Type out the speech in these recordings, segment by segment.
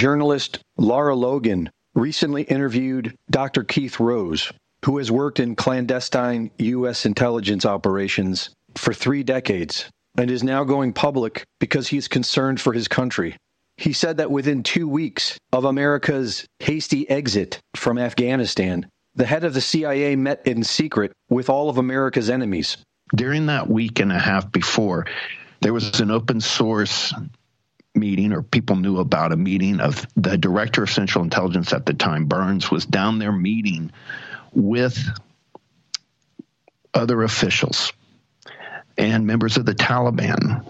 journalist Lara Logan recently interviewed Dr. Keith Rose, who has worked in clandestine U.S. intelligence operations for 3 decades and is now going public because he's concerned for his country. He said that within 2 weeks of America's hasty exit from Afghanistan, the head of the CIA met in secret with all of America's enemies. During that week and a half before, there was an open source meeting, or people knew about a meeting of the director of Central Intelligence at the time, Burns, was down there meeting with other officials and members of the Taliban.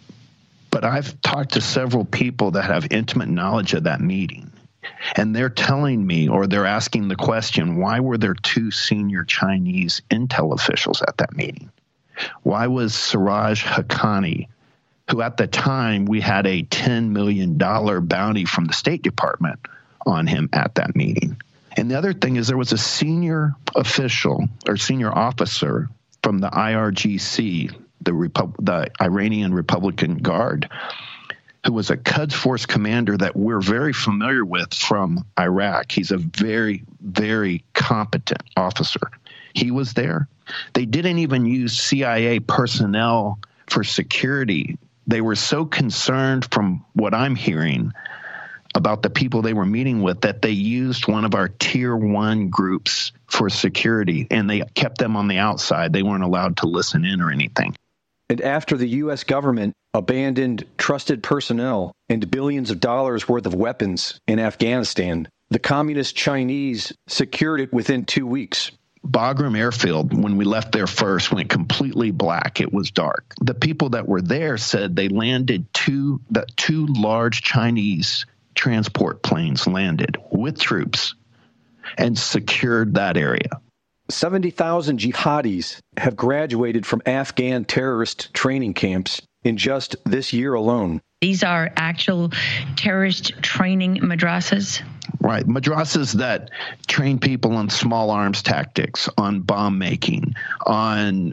But I've talked to several people that have intimate knowledge of that meeting, and they're telling me, or they're asking the question, why were there 2 senior Chinese intel officials at that meeting? Why was Siraj Haqqani, who at the time we had a $10 million bounty from the State Department on him at that meeting? And the other thing is there was a senior official or senior officer from the IRGC, the Iranian Republican Guard, who was a Quds Force commander that we're very familiar with from Iraq. He's a very, very competent officer. He was there. They didn't even use CIA personnel for security. They were so concerned, from what I'm hearing, about the people they were meeting with, that they used one of our tier 1 groups for security, and they kept them on the outside. They weren't allowed to listen in or anything. And after the U.S. government abandoned trusted personnel and billions of dollars worth of weapons in Afghanistan, the communist Chinese secured it within 2 weeks. Bagram Airfield, when we left there first, went completely black. It was dark. The people that were there said they landed two large Chinese transport planes landed with troops and secured that area. 70,000 jihadis have graduated from Afghan terrorist training camps in just this year alone. These are actual terrorist training madrasas? Right. Madrasas that train people on small arms tactics, on bomb making, on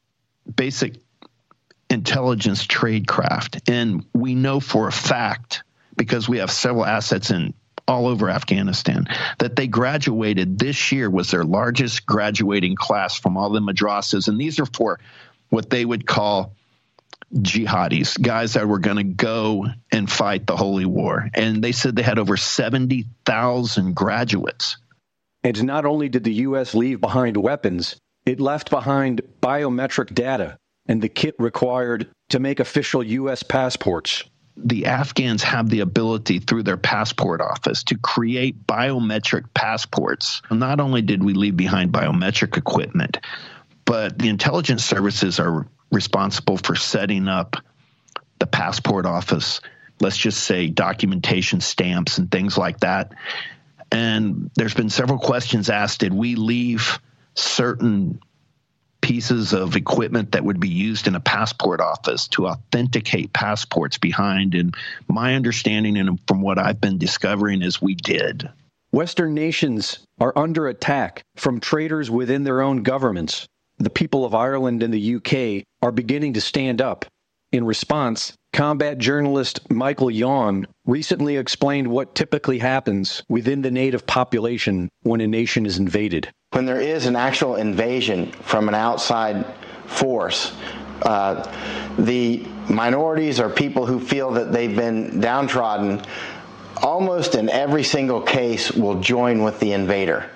basic intelligence tradecraft. And we know for a fact, because we have several assets in all over Afghanistan, that they graduated this year, was their largest graduating class from all the madrasas. And these are for what they would call jihadis, guys that were going to go and fight the holy war. And they said they had over 70,000 graduates. And not only did the U.S. leave behind weapons, it left behind biometric data and the kit required to make official U.S. passports. The Afghans have the ability through their passport office to create biometric passports. Not only did we leave behind biometric equipment, but the intelligence services are responsible for setting up the passport office, let's just say documentation stamps and things like that. And there's been several questions asked, did we leave certain pieces of equipment that would be used in a passport office to authenticate passports behind? And my understanding, and from what I've been discovering, is we did. Western nations are under attack from traitors within their own governments. The people of Ireland and the UK are beginning to stand up. In response, combat journalist Michael Yawn recently explained what typically happens within the native population when a nation is invaded. When there is an actual invasion from an outside force, the minorities or people who feel that they've been downtrodden, almost in every single case, will join with the invader.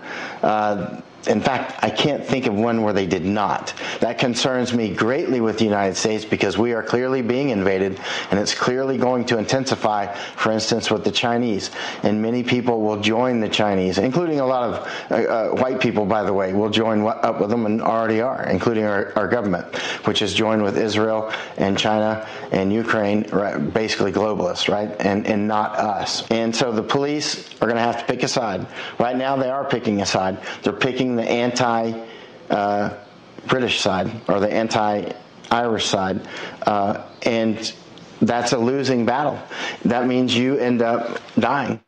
In fact, I can't think of one where they did not. That concerns me greatly with the United States because we are clearly being invaded, and it's clearly going to intensify, for instance, with the Chinese. And many people will join the Chinese, including a lot of white people, by the way, will join up with them and already are, including our government, which has joined with Israel and China and Ukraine, right, basically globalists, right, and not us. And so the police are going to have to pick a side. Right now they are picking a side. They're picking the anti-British side or the anti-Irish side, and that's a losing battle. That means you end up dying.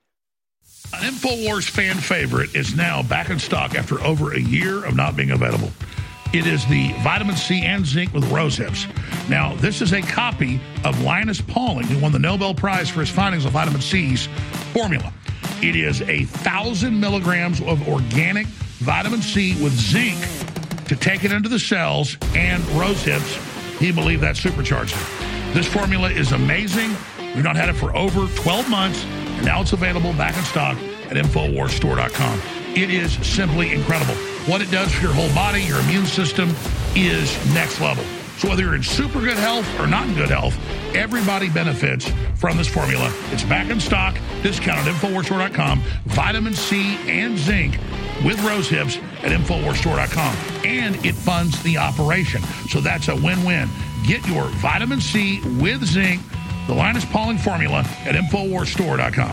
An InfoWars fan favorite is now back in stock after over a year of not being available. It is the vitamin C and zinc with rose hips. Now, this is a copy of Linus Pauling, who won the Nobel Prize for his findings of vitamin C's formula. It is 1,000 milligrams of organic vitamin C with zinc to take it into the cells, and rose hips. He believed that supercharged it. This formula is amazing. We've not had it for over 12 months, and now it's available back in stock at InfoWarsStore.com. It is simply incredible. What it does for your whole body, your immune system, is next level. So whether you're in super good health or not in good health, everybody benefits from this formula. It's back in stock, discounted at InfoWarsStore.com. Vitamin C and zinc with rose hips at InfoWarsStore.com. And it funds the operation. So that's a win-win. Get your vitamin C with zinc, the Linus Pauling formula, at InfoWarsStore.com.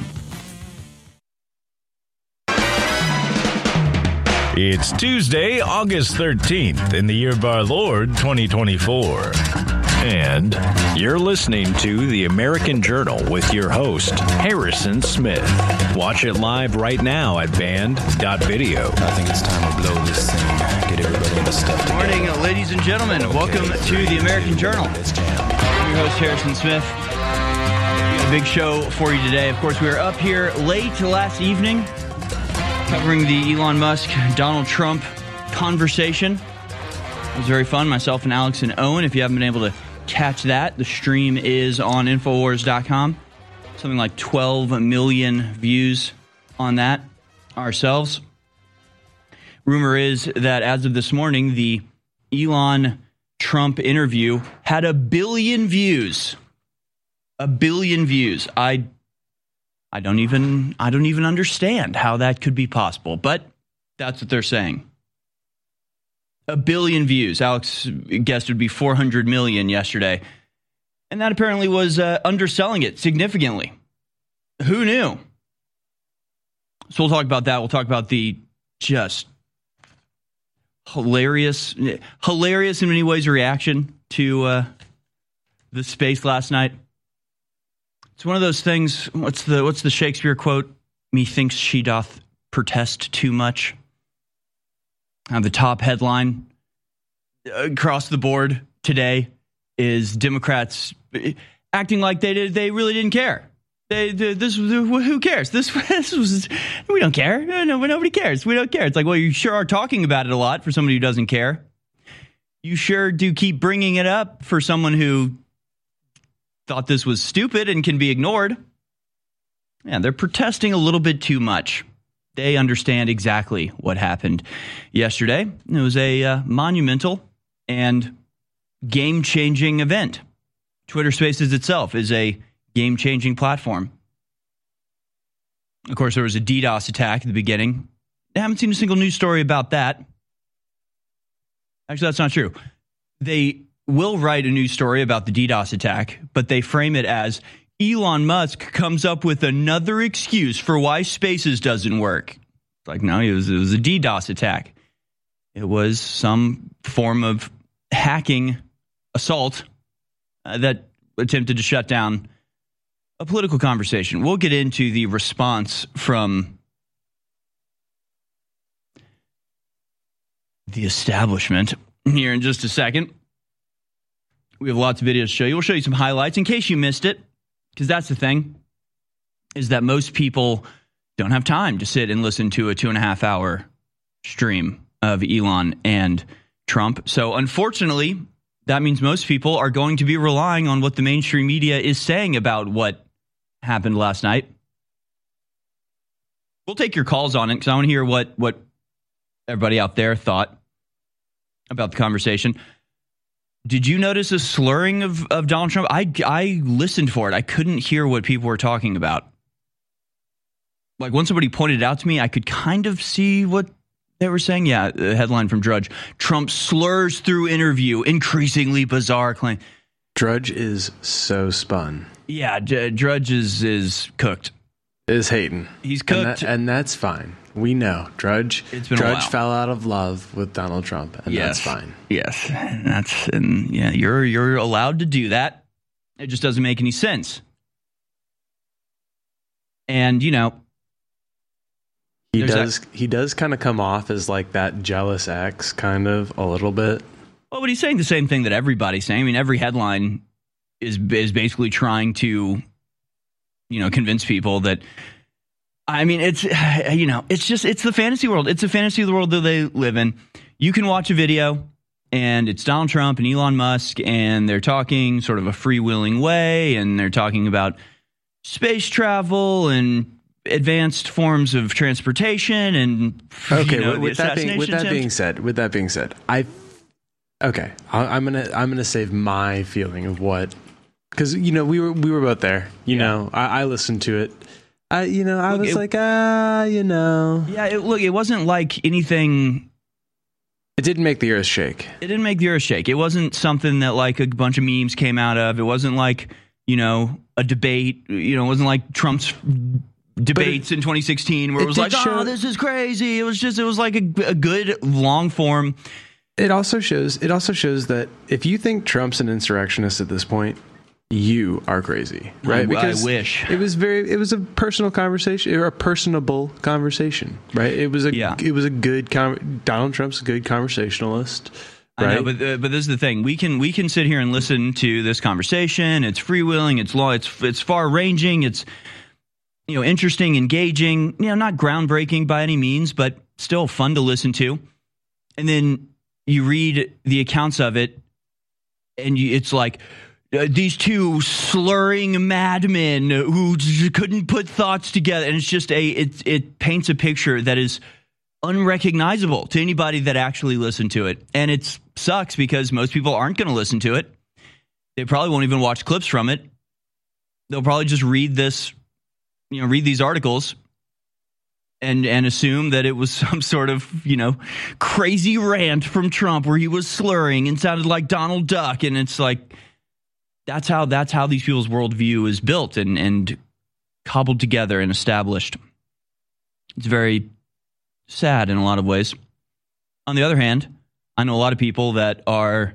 It's Tuesday, August 13th, in the year of our Lord, 2024. And you're listening to The American Journal with your host, Harrison Smith. Watch it live right now at band.video. I think it's time to blow this thing. Get everybody in the stuff together. Good morning, ladies and gentlemen. Okay, welcome to The American Journal. I'm your host, Harrison Smith. We have a big show for you today. Of course, we were up here late last evening covering the Elon Musk, Donald Trump conversation. It was very fun. Myself and Alex and Owen. If you haven't been able to catch that, the stream is on Infowars.com. Something like 12 million views on that ourselves. Rumor is that as of this morning, the Elon Trump interview had 1 billion views. 1 billion views. I don't even understand how that could be possible, but that's what they're saying. 1 billion views. Alex guessed it would be 400 million yesterday. And that apparently was underselling it significantly. Who knew? So we'll talk about that. We'll talk about the just hilarious in many ways reaction to the space last night. It's one of those things. What's the Shakespeare quote? Methinks she doth protest too much. The top headline across the board today is Democrats acting like they really didn't care. Who cares? This was, we don't care. No, nobody cares. We don't care. It's like, well, you sure are talking about it a lot for somebody who doesn't care. You sure do keep bringing it up for someone who thought this was stupid and can be ignored. Yeah, they're protesting a little bit too much. They understand exactly what happened yesterday. It was a monumental and game-changing event. Twitter Spaces itself is a game-changing platform. Of course, there was a DDoS attack at the beginning. I haven't seen a single news story about that. Actually, that's not true. They will write a news story about the DDoS attack, but they frame it as Elon Musk comes up with another excuse for why Spaces doesn't work. It's like, no, it was a DDoS attack. It was some form of hacking assault that attempted to shut down a political conversation. We'll get into the response from the establishment here in just a second. We have lots of videos to show you. We'll show you some highlights in case you missed it, because that's the thing, is that most people don't have time to sit and listen to a 2.5-hour stream of Elon and Trump. So unfortunately, that means most people are going to be relying on what the mainstream media is saying about what happened last night. We'll take your calls on it because I want to hear what everybody out there thought about the conversation. Did you notice a slurring of Donald Trump? I listened for it. I couldn't hear what people were talking about. Like, when somebody pointed it out to me, I could kind of see what they were saying. Yeah, the headline from Drudge. Trump slurs through interview, increasingly bizarre claim. Drudge is so spun. Yeah, Drudge is cooked. Is hating. He's cooked. And that's fine. We know. Drudge fell out of love with Donald Trump, and that's fine. Yes, and you're allowed to do that. It just doesn't make any sense. And, He does kind of come off as like that jealous ex, kind of a little bit. Well, but he's saying the same thing that everybody's saying. I mean, every headline is basically trying to, convince people that. I mean, it's it's the fantasy world. It's a fantasy world that they live in. You can watch a video, and it's Donald Trump and Elon Musk, and they're talking sort of a freewheeling way, and they're talking about space travel and advanced forms of transportation and with that being said, I'm gonna save my feeling of what, because we were both there. I listened to it. It wasn't like anything. It didn't make the earth shake. It wasn't something that like a bunch of memes came out of. It wasn't like a debate. It wasn't like Trump's debates in 2016 where it was like, this is crazy. It was like a good long form. It also shows that if you think Trump's an insurrectionist at this point, you are crazy, right? Because I wish. It was a personal conversation, or a personable conversation, right? It was a good Donald Trump's a good conversationalist. Right? I know, but this is the thing. We can sit here and listen to this conversation. It's freewheeling. It's it's far ranging. It's interesting, engaging. Not groundbreaking by any means, but still fun to listen to. And then you read the accounts of it, and it's like these two slurring madmen who couldn't put thoughts together, and it's just it paints a picture that is unrecognizable to anybody that actually listened to it. And it sucks because most people aren't going to listen to it. They probably won't even watch clips from it. They'll probably just read these articles and assume that it was some sort of, crazy rant from Trump where he was slurring and sounded like Donald Duck. And it's like, that's how these people's worldview is built and cobbled together and established. It's very sad in a lot of ways. On the other hand, I know a lot of people that are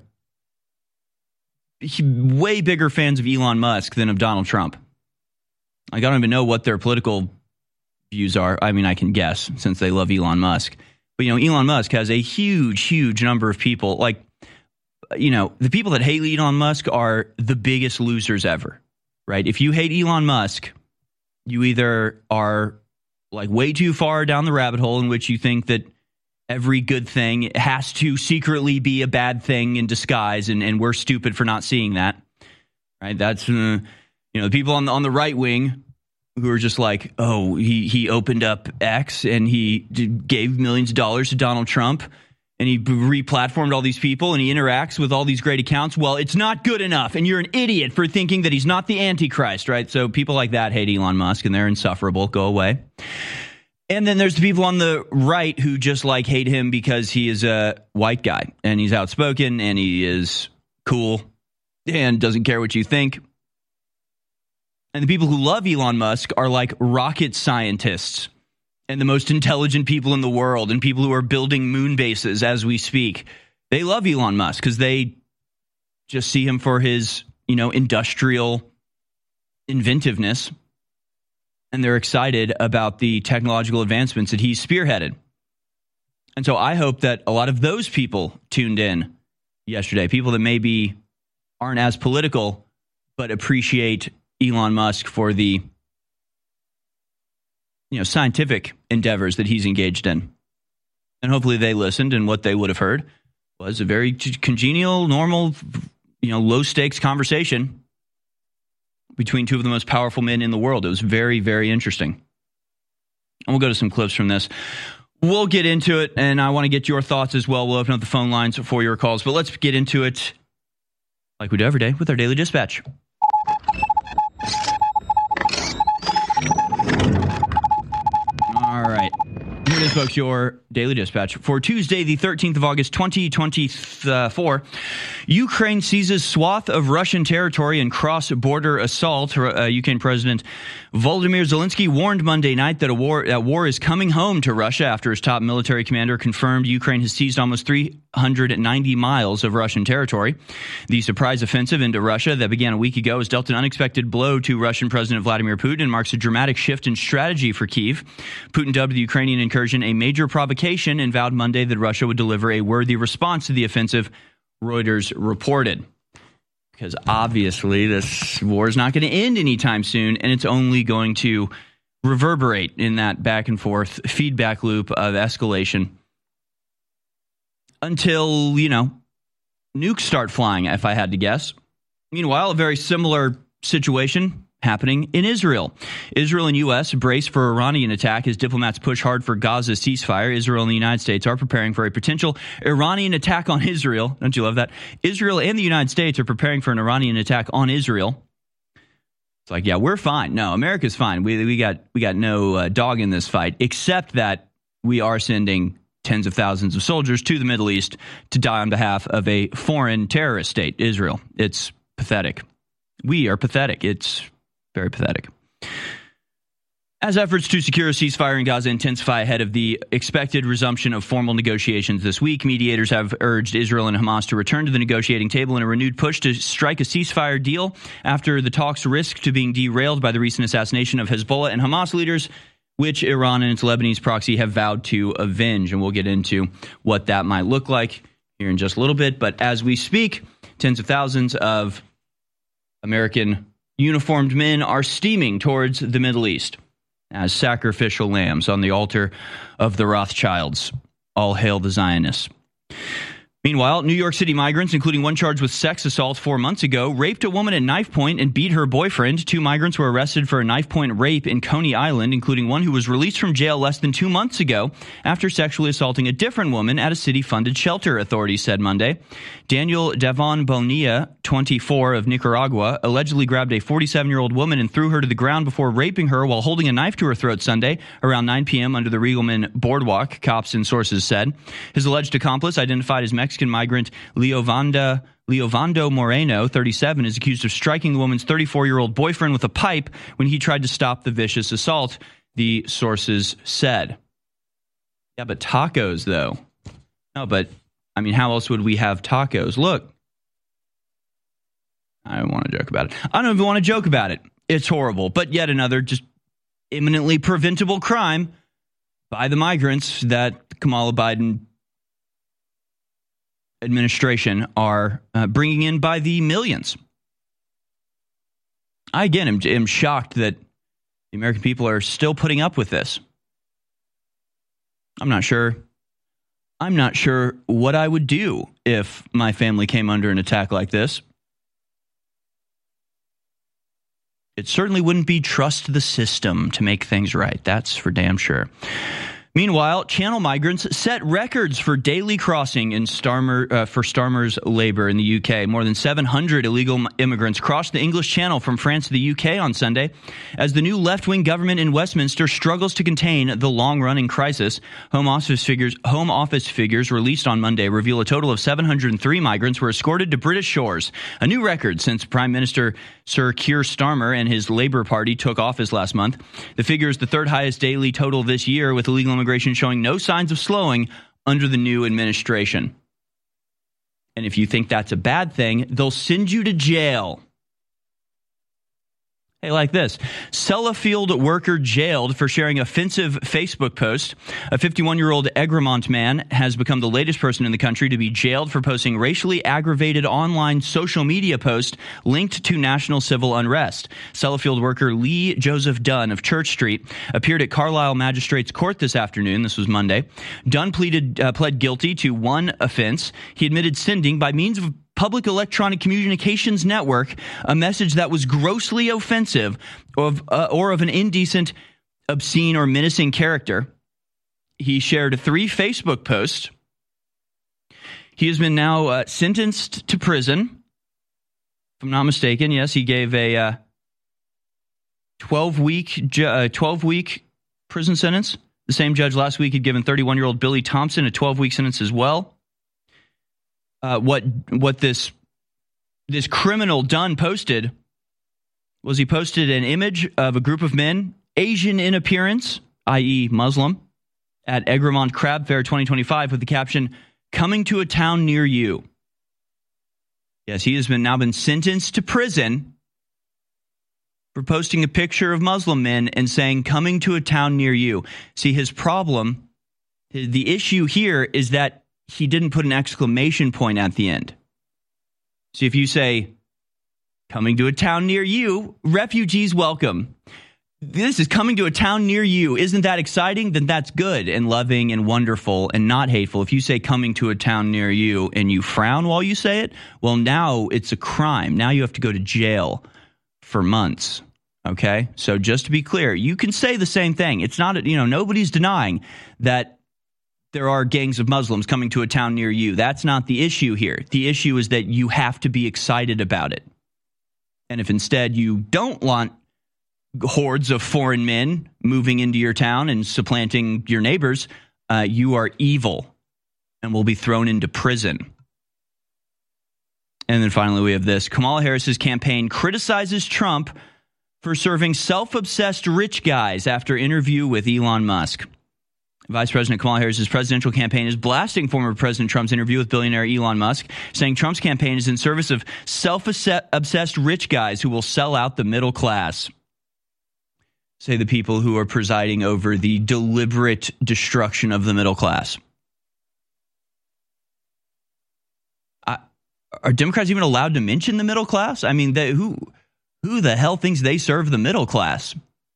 way bigger fans of Elon Musk than of Donald Trump. Like, I don't even know what their political views are. I mean, I can guess since they love Elon Musk. But, Elon Musk has a huge, huge number of people. Like, the people that hate Elon Musk are the biggest losers ever, right? If you hate Elon Musk, you either are like way too far down the rabbit hole in which you think that every good thing has to secretly be a bad thing in disguise, and we're stupid for not seeing that, right? That's the people on the right wing who are just like, oh, he opened up X and he gave millions of dollars to Donald Trump and he re-platformed all these people and he interacts with all these great accounts. Well, it's not good enough, and you're an idiot for thinking that he's not the Antichrist, right? So people like that hate Elon Musk and they're insufferable. Go away. And then there's the people on the right who just like hate him because he is a white guy and he's outspoken and he is cool and doesn't care what you think. And the people who love Elon Musk are like rocket scientists and the most intelligent people in the world and people who are building moon bases as we speak. They love Elon Musk because they just see him for his, industrial inventiveness. And they're excited about the technological advancements that he's spearheaded. And so I hope that a lot of those people tuned in yesterday, people that maybe aren't as political, but appreciate Elon Musk for the scientific endeavors that he's engaged in. And hopefully they listened, and what they would have heard was a very congenial, normal, low stakes conversation between two of the most powerful men in the world. It was very, very interesting. And we'll go to some clips from this. We'll get into it, and I want to get your thoughts as well. We'll open up the phone lines for your calls, but let's get into it like we do every day with our Daily Dispatch. All right. Here this, folks, your Daily Dispatch. For Tuesday, the 13th of August, 2024, Ukraine seizes swath of Russian territory in cross-border assault. Ukraine President Volodymyr Zelensky warned Monday night that war is coming home to Russia after his top military commander confirmed Ukraine has seized almost 390 miles of Russian territory. The surprise offensive into Russia that began a week ago has dealt an unexpected blow to Russian President Vladimir Putin and marks a dramatic shift in strategy for Kyiv. Putin dubbed the Ukrainian incursion a major provocation and vowed Monday that Russia would deliver a worthy response to the offensive, Reuters reported. Because obviously this war is not going to end anytime soon, and it's only going to reverberate in that back and forth feedback loop of escalation until, nukes start flying, if I had to guess. Meanwhile, a very similar situation happening in Israel. Israel and U.S. brace for Iranian attack as diplomats push hard for Gaza ceasefire. Israel and the United States are preparing for a potential Iranian attack on Israel. Don't you love that? Israel and the United States are preparing for an Iranian attack on Israel. It's like, yeah, we're fine. No, America's fine. We got no dog in this fight, except that we are sending tens of thousands of soldiers to the Middle East to die on behalf of a foreign terrorist state, Israel. It's pathetic. We are pathetic. It's very pathetic. As efforts to secure a ceasefire in Gaza intensify ahead of the expected resumption of formal negotiations this week, mediators have urged Israel and Hamas to return to the negotiating table in a renewed push to strike a ceasefire deal after the talks risk to being derailed by the recent assassination of Hezbollah and Hamas leaders, which Iran and its Lebanese proxy have vowed to avenge. And we'll get into what that might look like here in just a little bit. But as we speak, tens of thousands of American uniformed men are steaming towards the Middle East as sacrificial lambs on the altar of the Rothschilds. All hail the Zionists. Meanwhile, New York City migrants, including one charged with sex assault 4 months ago, raped a woman at knife point and beat her boyfriend. 2 migrants were arrested for a knife point rape in Coney Island, including one who was released from jail less than 2 months ago after sexually assaulting a different woman at a city-funded shelter, authorities said Monday. Daniel Davon Bonilla, 24, of Nicaragua, allegedly grabbed a 47-year-old woman and threw her to the ground before raping her while holding a knife to her throat Sunday around 9 p.m. under the Riegelman Boardwalk, cops and sources said. His alleged accomplice, identified as Mexican migrant Leovando Moreno, 37, is accused of striking the woman's 34-year-old boyfriend with a pipe when he tried to stop the vicious assault, the sources said. Yeah, but tacos, though. No, but, I mean, how else would we have tacos? Look. I don't want to joke about it. I don't even want to joke about it. It's horrible. But yet another just imminently preventable crime by the migrants that Kamala Biden administration are bringing in by the millions. I, again, am shocked that the American people are still putting up with this. I'm not sure what I would do if my family came under an attack like this. It certainly wouldn't be trust the system to make things right. That's for damn sure. Meanwhile, Channel migrants set records for daily crossing in Starmer's Labour in the UK. More than 700 illegal immigrants crossed the English Channel from France to the UK on Sunday. As the new left-wing government in Westminster struggles to contain the long-running crisis, Home Office figures released on Monday reveal a total of 703 migrants were escorted to British shores, a new record since Prime Minister Sir Keir Starmer and his Labour Party took office last month. The figure is the third highest daily total this year, with illegal immigration showing no signs of slowing under the new administration. And if you think that's a bad thing, they'll send you to jail. Hey, like this. Sellafield worker jailed for sharing offensive Facebook post. A 51-year-old Egremont man has become the latest person in the country to be jailed for posting racially aggravated online social media posts linked to national civil unrest. Sellafield worker Lee Joseph Dunn of Church Street appeared at Carlisle Magistrates Court this afternoon. This was Monday. Dunn pled guilty to one offense. He admitted sending, by means of public electronic communications network, a message that was grossly offensive or of an indecent, obscene, or menacing character. He shared 3 Facebook posts. He has been now sentenced to prison. If I'm not mistaken, yes, he gave a 12-week prison sentence The same judge last week had given 31-year-old Billy Thompson a 12-week sentence as well. What this criminal Dunn posted was he posted an image of a group of men, Asian in appearance, i.e. Muslim, at Egremont Crab Fair 2025 with the caption, "Coming to a town near you." Yes, he has now been sentenced to prison for posting a picture of Muslim men and saying, "Coming to a town near you." See, his problem, the issue here is that he didn't put an exclamation point at the end. See, if you say, "Coming to a town near you, refugees welcome." This is coming to a town near you. Isn't that exciting? Then that's good and loving and wonderful and not hateful. If you say coming to a town near you and you frown while you say it, well, now it's a crime. Now you have to go to jail for months. Okay? So just to be clear, you can say the same thing. It's not, nobody's denying that there are gangs of Muslims coming to a town near you. That's not the issue here. The issue is that you have to be excited about it. And if instead you don't want hordes of foreign men moving into your town and supplanting your neighbors, you are evil and will be thrown into prison. And then finally we have this. Kamala Harris's campaign criticizes Trump for serving self-obsessed rich guys after interview with Elon Musk. Vice President Kamala Harris's presidential campaign is blasting former President Trump's interview with billionaire Elon Musk, saying Trump's campaign is in service of self-obsessed rich guys who will sell out the middle class. Say the people who are presiding over the deliberate destruction of the middle class. Are Democrats even allowed to mention the middle class? I mean, who the hell thinks they serve the middle class?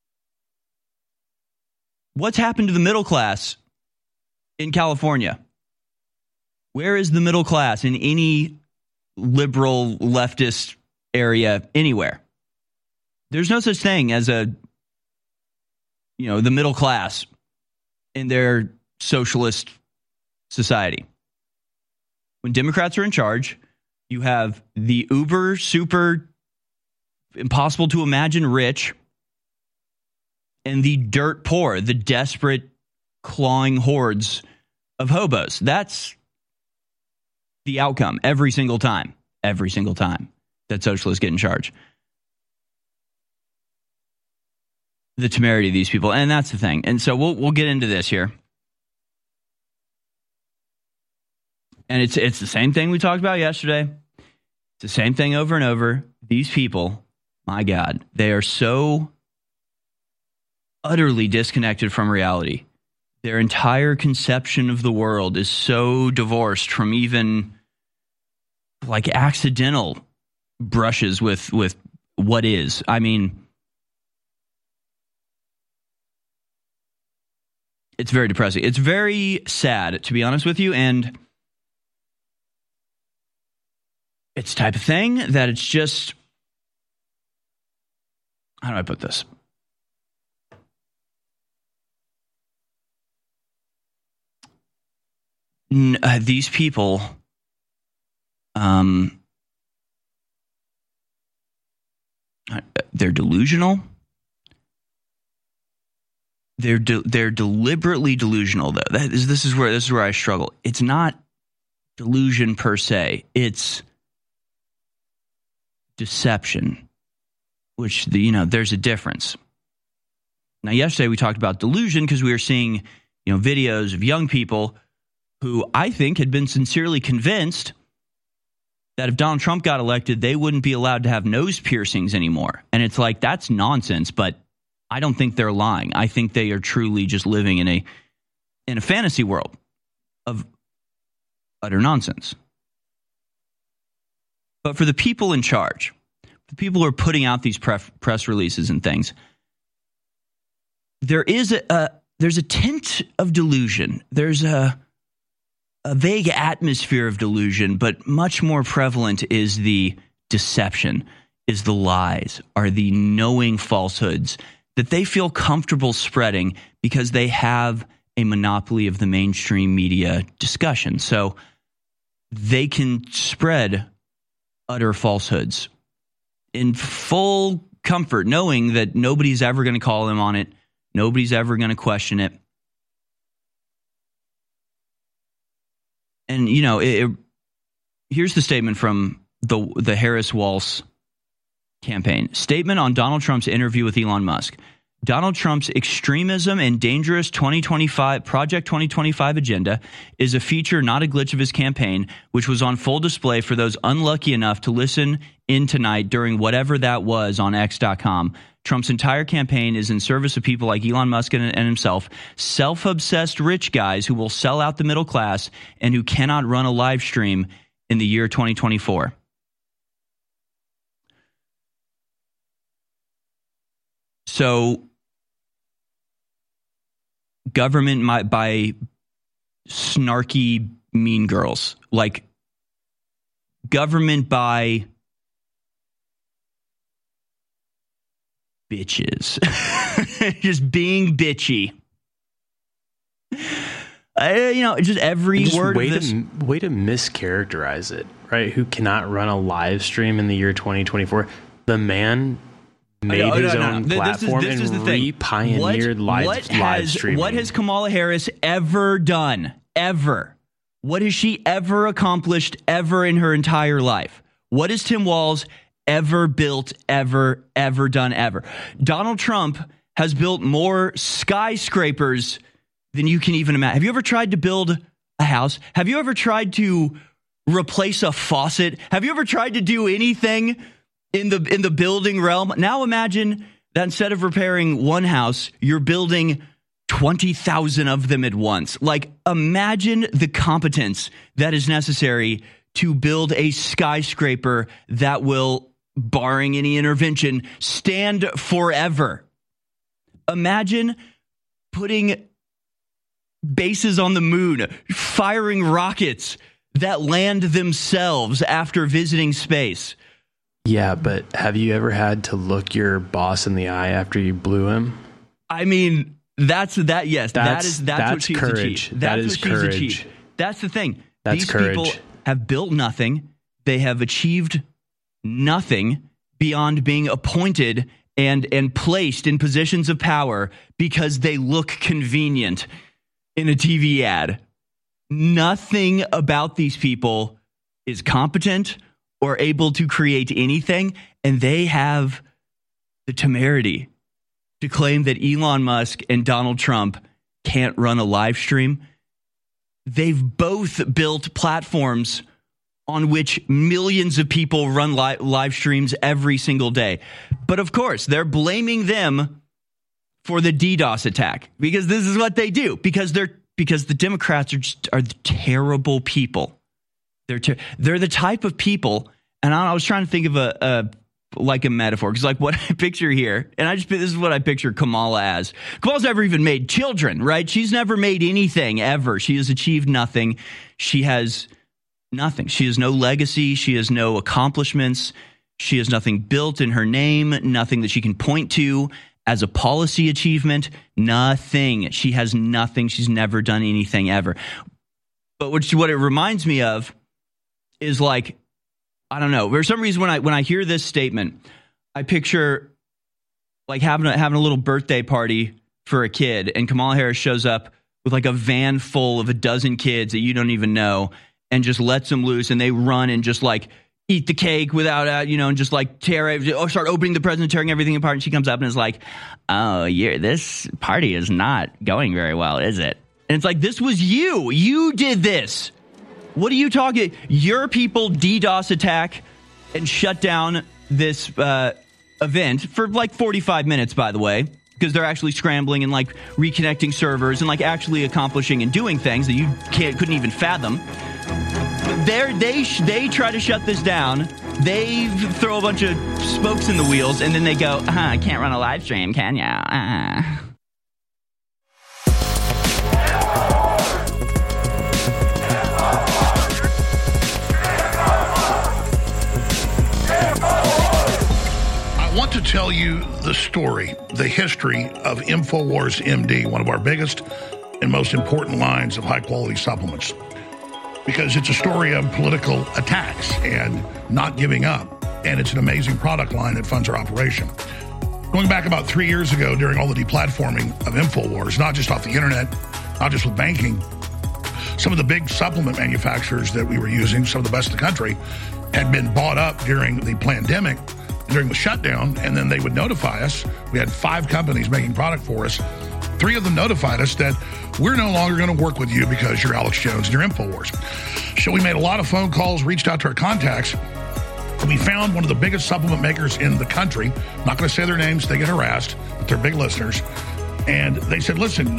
What's happened to the middle class in California? Where is the middle class in any liberal leftist area anywhere? There's no such thing as the middle class in their socialist society. When Democrats are in charge, you have the uber, super, impossible to imagine rich and the dirt poor, the desperate, clawing hordes of hobos. That's the outcome every single time that socialists get in charge. The temerity of these people, and that's the thing. And so we'll get into this here. And it's the same thing we talked about yesterday. It's the same thing over and over. These people, my God, they are so utterly disconnected from reality. Their entire conception of the world is so divorced from even like accidental brushes with what is. I mean, it's very depressing. It's very sad, to be honest with you, and it's the type of thing that it's just, how do I put this? These people, they're delusional. They're deliberately delusional, though. This is where I struggle. It's not delusion per se. It's deception, which there's a difference. Now, yesterday we talked about delusion because we were seeing videos of young people who I think had been sincerely convinced that if Donald Trump got elected, they wouldn't be allowed to have nose piercings anymore. And it's like, that's nonsense, but I don't think they're lying. I think they are truly just living in a fantasy world of utter nonsense. But for the people in charge, the people who are putting out these press releases and things, there's a tint of delusion. There's a vague atmosphere of delusion, but much more prevalent is the deception, is the lies, are the knowing falsehoods that they feel comfortable spreading because they have a monopoly of the mainstream media discussion. So they can spread utter falsehoods in full comfort, knowing that nobody's ever going to call them on it. Nobody's ever going to question it. And, here's the statement from the Harris-Walz campaign. Statement on Donald Trump's interview with Elon Musk. Donald Trump's extremism and dangerous Project 2025 agenda is a feature, not a glitch of his campaign, which was on full display for those unlucky enough to listen in tonight during whatever that was on X.com. Trump's entire campaign is in service of people like Elon Musk and himself, self-obsessed rich guys who will sell out the middle class and who cannot run a live stream in the year 2024. So, government might buy snarky mean girls, like government by bitches, just being bitchy. Just every word of this. Way to mischaracterize it, right? Who cannot run a live stream in the year 2024? The man made his own platform and re-pioneered live streaming. What has Kamala Harris ever done? Ever? What has she ever accomplished ever in her entire life? What has Tim Walz ever built, ever done, ever? Donald Trump has built more skyscrapers than you can even imagine. Have you ever tried to build a house? Have you ever tried to replace a faucet? Have you ever tried to do anything in the building realm? Now imagine that instead of repairing one house, you're building 20,000 of them at once. Like, imagine the competence that is necessary to build a skyscraper that will, barring any intervention, stand forever. Imagine putting bases on the moon, firing rockets that land themselves after visiting space. Yeah, but have you ever had to look your boss in the eye after you blew him? I mean, that's what she's courage. achieved. That is courage. That's the thing. That's These courage. people have built nothing. They have achieved nothing beyond being appointed and placed in positions of power because they look convenient in a TV ad. Nothing about these people is competent or able to create anything, and they have the temerity to claim that Elon Musk and Donald Trump can't run a live stream. They've both built platforms on which millions of people run live streams every single day. But of course, they're blaming them for the DDoS attack because this is what they do. Because the Democrats are terrible people. They're the type of people, and I was trying to think of a metaphor, because like what I picture here, and this is what I picture Kamala as. Kamala's never even made children, right? She's never made anything ever. She has achieved nothing. She has nothing. She has no legacy. She has no accomplishments. She has nothing built in her name, nothing that she can point to as a policy achievement, nothing. She has nothing. She's never done anything ever. But what it reminds me of is like, I don't know. For some reason, when I hear this statement, I picture like having a little birthday party for a kid, and Kamala Harris shows up with like a van full of a dozen kids that you don't even know, and just lets them loose, and they run and just like eat the cake without, and just like start opening the present, tearing everything apart. And she comes up and is like, "Oh, this party is not going very well, is it?" And it's like, this was you. You did this. What are you talking? Your people DDoS attack and shut down this event for like 45 minutes, by the way, because they're actually scrambling and like reconnecting servers and like actually accomplishing and doing things that you couldn't even fathom. They try to shut this down. They throw a bunch of spokes in the wheels, and then they go, I can't run a live stream, can ya? I want to tell you the story, the history of InfoWars MD, one of our biggest and most important lines of high-quality supplements, because it's a story of political attacks and not giving up, and it's an amazing product line that funds our operation. Going back about 3 years ago, during all the deplatforming of InfoWars, not just off the internet, not just with banking, some of the big supplement manufacturers that we were using, some of the best in the country, had been bought up during the pandemic, during the shutdown, and then they would notify us. We had 5 companies making product for us. 3 of them notified us that we're no longer going to work with you because you're Alex Jones and you're InfoWars. So we made a lot of phone calls, reached out to our contacts, and we found one of the biggest supplement makers in the country. I'm not going to say their names, they get harassed, but they're big listeners. And they said, listen,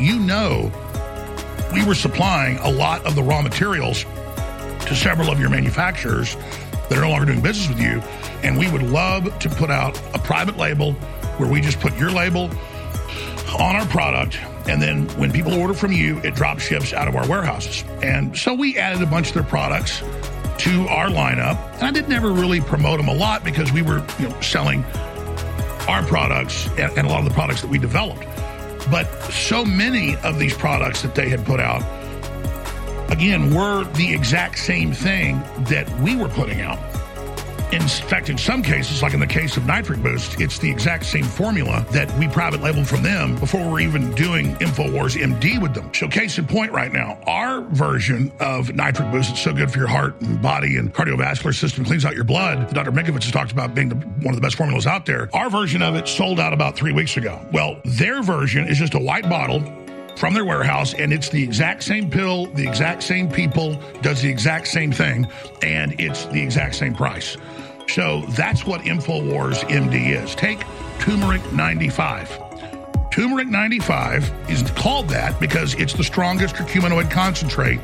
we were supplying a lot of the raw materials to several of your manufacturers that are no longer doing business with you, and we would love to put out a private label where we just put your label on our product, and then when people order from you, it drop ships out of our warehouses. And so we added a bunch of their products to our lineup, and I didn't ever really promote them a lot because we were selling our products and a lot of the products that we developed. But so many of these products that they had put out, again, were the exact same thing that we were putting out. In fact, in some cases, like in the case of Nitric Boost, it's the exact same formula that we private labeled from them before we're even doing InfoWars MD with them. So case in point right now, our version of Nitric Boost, it's so good for your heart and body and cardiovascular system, cleans out your blood. Dr. Mikovits has talked about being one of the best formulas out there. Our version of it sold out about 3 weeks ago. Well, their version is just a white bottle from their warehouse, and it's the exact same pill, the exact same people, does the exact same thing, and it's the exact same price. So that's what InfoWars MD is. Take Turmeric 95. Turmeric 95 is called that because it's the strongest curcuminoid concentrate,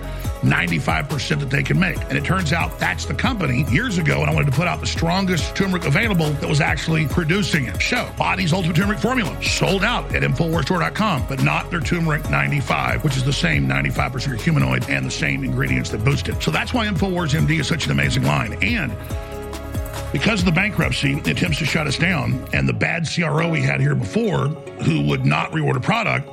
95% that they can make. And it turns out that's the company years ago, and I wanted to put out the strongest turmeric available that was actually producing it. So, Body's Ultimate Turmeric Formula sold out at InfoWarsStore.com, but not their Turmeric 95, which is the same 95% curcuminoid and the same ingredients that boost it. So that's why InfoWars MD is such an amazing line. And because of the bankruptcy, the attempts to shut us down, and the bad CRO we had here before who would not reorder product,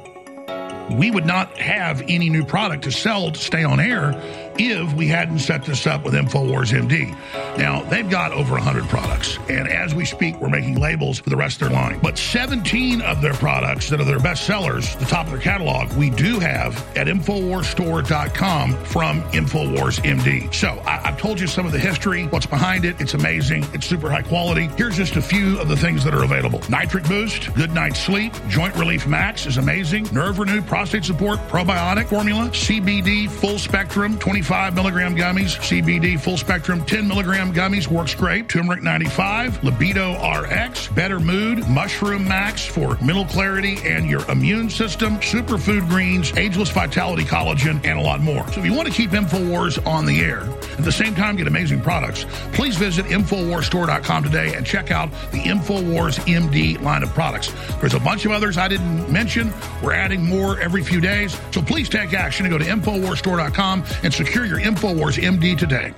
we would not have any new product to sell to stay on air if we hadn't set this up with InfoWars MD. Now, they've got over 100 products, and as we speak, we're making labels for the rest of their line. But 17 of their products that are their best sellers, the top of their catalog, we do have at InfoWarsStore.com from InfoWars MD. So I've told you some of the history, what's behind it. It's amazing. It's super high quality. Here's just a few of the things that are available. Nitric Boost, Good Night's Sleep, Joint Relief Max is amazing. Nerve Renew, Prostate Support, Probiotic Formula, CBD Full Spectrum, 25 milligram gummies, CBD Full Spectrum, 10 milligram gummies, works great. Turmeric 95, Libido RX, Better Mood, Mushroom Max for mental clarity and your immune system, Superfood Greens, Ageless Vitality Collagen, and a lot more. So if you want to keep InfoWars on the air, at the same time get amazing products, please visit InfoWarsStore.com today and check out the InfoWars MD line of products. There's a bunch of others I didn't mention. We're adding more every few days. So please take action and go to InfoWarsStore.com and secure your InfoWars MD today.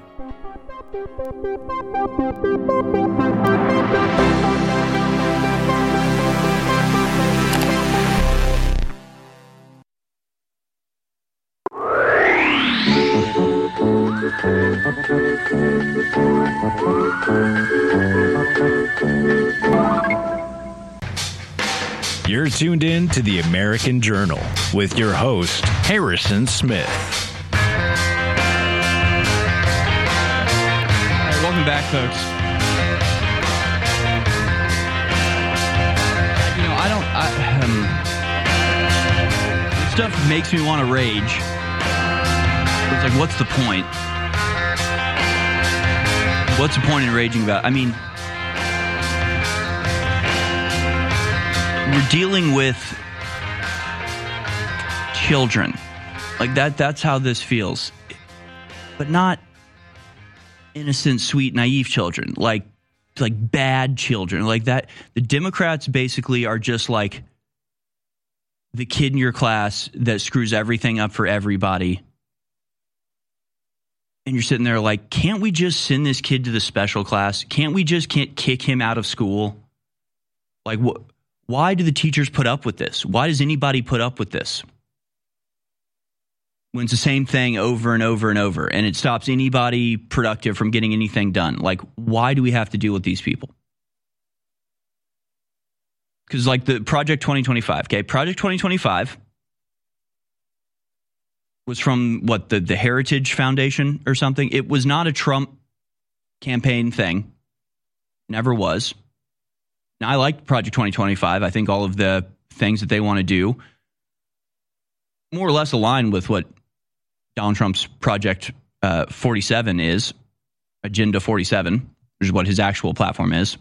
You're tuned in to the American Journal with your host, Harrison Smith. Welcome back, folks. This stuff makes me want to rage. It's like, what's the point? What's the point in raging about? I mean, we're dealing with children. Like that's how this feels. But not innocent, sweet, naive children, like bad children, like that. The Democrats basically are just like the kid in your class that screws everything up for everybody. And you're sitting there like, can't we just send this kid to the special class? Can't we just kick him out of school? Like, why do the teachers put up with this? Why does anybody put up with this? When it's the same thing over and over and over, and it stops anybody productive from getting anything done. Like, why do we have to deal with these people? Because like the Project 2025, okay? Project 2025 was from the Heritage Foundation or something. It was not a Trump campaign thing. Never was. Now, I like Project 2025. I think all of the things that they want to do more or less align with what Donald Trump's Project 47 is, Agenda 47, which is what his actual platform is.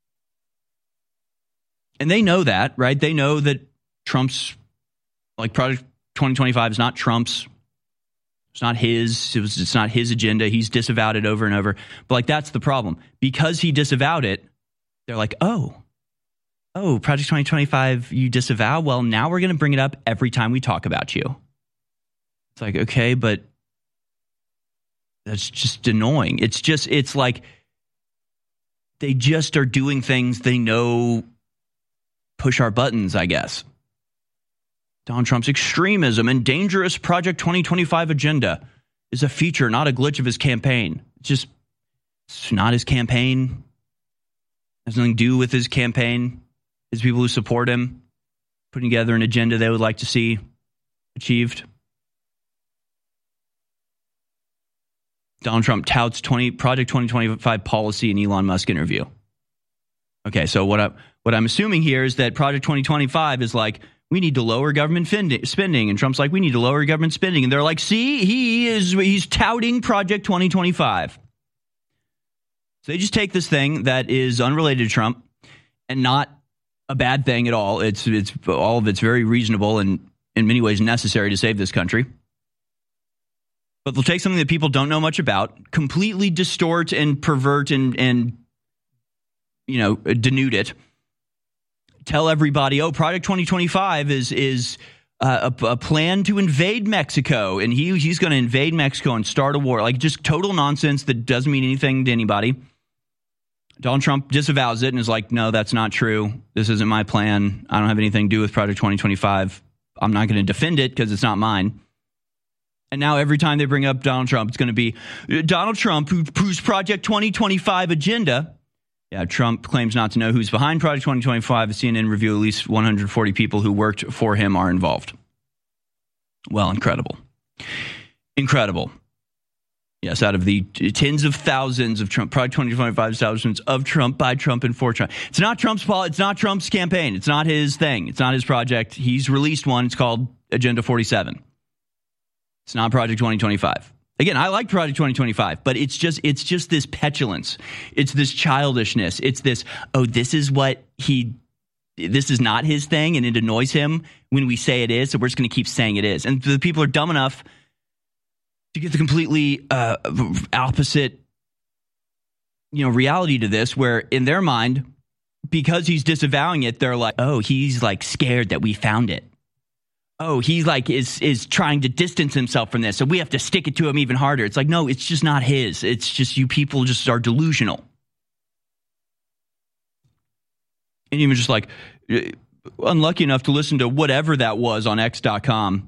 And they know that, right? They know that Trump's, like, Project 2025 is not Trump's. It's not his. It's not his agenda. He's disavowed it over and over. But, like, that's the problem. Because he disavowed it, they're like, oh, Project 2025, you disavow? Well, now we're going to bring it up every time we talk about you. It's like, okay, but that's just annoying. It's like they just are doing things they know push our buttons, I guess. Donald Trump's extremism and dangerous Project 2025 agenda is a feature, not a glitch of his campaign. It's not his campaign. It has nothing to do with his campaign. His people who support him putting together an agenda they would like to see achieved. Donald Trump touts Project 2025 policy in Elon Musk interview. Okay, so what I'm assuming here is that Project 2025 is like, we need to lower government spending, and Trump's like, we need to lower government spending, and they're like, see, he's touting Project 2025. So they just take this thing that is unrelated to Trump and not a bad thing at all. It's all of it's very reasonable and in many ways necessary to save this country. But they'll take something that people don't know much about, completely distort and pervert and denude it. Tell everybody, Project 2025 is a plan to invade Mexico, and he's going to invade Mexico and start a war. Like, just total nonsense that doesn't mean anything to anybody. Donald Trump disavows it and is like, no, that's not true. This isn't my plan. I don't have anything to do with Project 2025. I'm not going to defend it because it's not mine. And now every time they bring up Donald Trump, it's going to be Donald Trump, whose Project 2025 agenda. Yeah, Trump claims not to know who's behind Project 2025. A CNN review, at least 140 people who worked for him are involved. Well, incredible. Incredible. Yes, out of the tens of thousands of Trump, Project 2025 establishments of Trump, by Trump, and for Trump. It's not Trump's campaign. It's not his thing. It's not his project. He's released one. It's called Agenda 47. It's not Project 2025. Again, I like Project 2025, but it's just this petulance. It's this childishness. It's this, this is not his thing, and it annoys him when we say it is, so we're just going to keep saying it is. And the people are dumb enough to get the completely opposite, reality to this, where in their mind, because he's disavowing it, they're like, he's like scared that we found it. He like is trying to distance himself from this, so we have to stick it to him even harder. It's like, no, it's just not his. It's just you people just are delusional. And even just like unlucky enough to listen to whatever that was on X.com.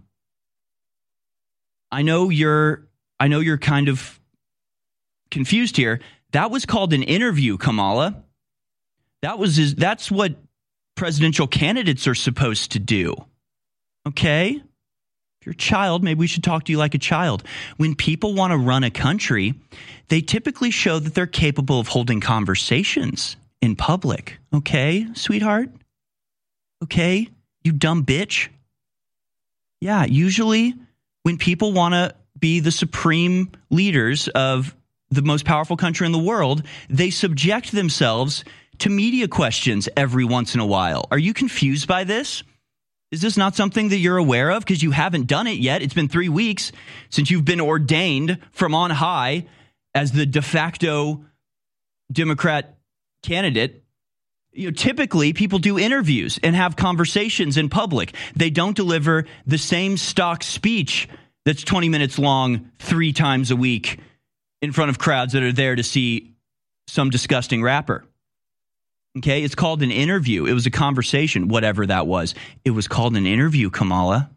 I know you're kind of confused here. That was called an interview, Kamala. That's what presidential candidates are supposed to do. Okay? If you're a child, maybe we should talk to you like a child. When people want to run a country, they typically show that they're capable of holding conversations in public. Okay, sweetheart? Okay, you dumb bitch? Yeah, usually when people want to be the supreme leaders of the most powerful country in the world, they subject themselves to media questions every once in a while. Are you confused by this? Is this not something that you're aware of? Because you haven't done it yet. It's been 3 weeks since you've been ordained from on high as the de facto Democrat candidate. Typically, people do interviews and have conversations in public. They don't deliver the same stock speech that's 20 minutes long 3 times a week in front of crowds that are there to see some disgusting rapper. Okay, it's called an interview. It was a conversation, whatever that was. It was called an interview, Kamala.